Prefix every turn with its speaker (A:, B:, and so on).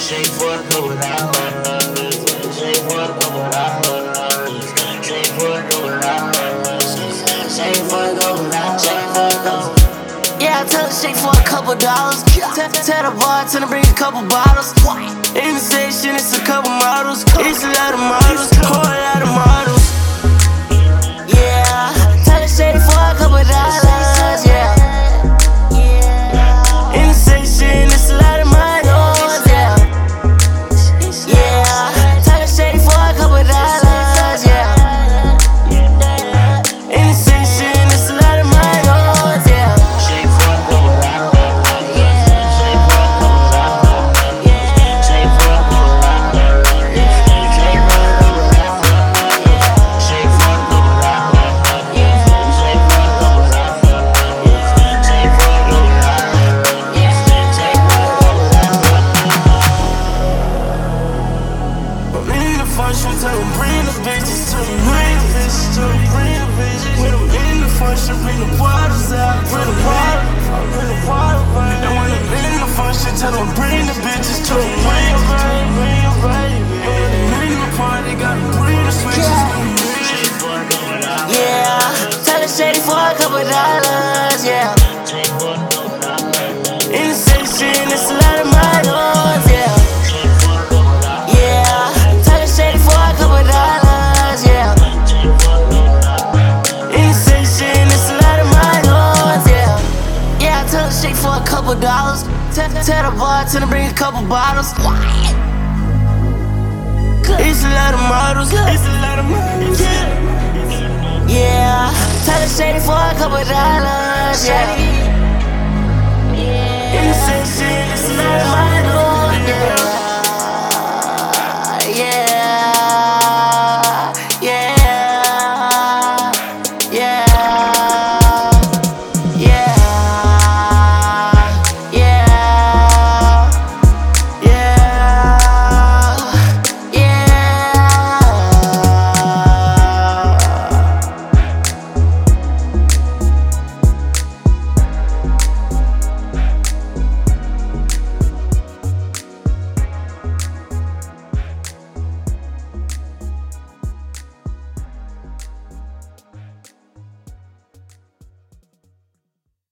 A: Shake for a couple dollars. Shake for a couple dollars. Shake for a couple dollars. Shake for a couple dollars. Shake for a couple. Yeah, I tell her shake for a couple dollars. Tell the bartender bring a couple bottles. In the station, it's a couple models. It's a lot of models, whole lot of models. Yeah, tell her shake for a couple dollars. Yeah. In the station, it's a lot of models. Yeah. Yeah, tell her shake for a couple dollars. Yeah. In the station, it's a lot of models. Yeah. Shake for a couple dollars. Shake for a couple dollars. Shake for a couple dollars. Shake for a couple dollars. Shake for a couple dollars. Shake for a couple dollars. Shake for a couple dollars. Shake for a couple dollars. I'm in the function, tell them bring the bitches to me. Bring the bitches to me. Bring the bitches. When I'm in the function, bring the bottles out. Bring the water. Bring the water. And when I'm in the function, tell them bring the bitches to me. Bring the right. Bring the right. And when I'm in the party, gotta bring the switches. Yeah, tell her shady for a couple dollars. Yeah. In the station, it's a lot of models. Yeah. Yeah, tell her shady for a couple dollars. Yeah. In the station, it's a lot of models. Yeah. Yeah, I tell her shake for a couple dollars. Tell the bartender bring a couple bottles. It's a lot of models. It's a lot of models. Yeah. Yeah, tell her shady for a couple dollars. Yeah.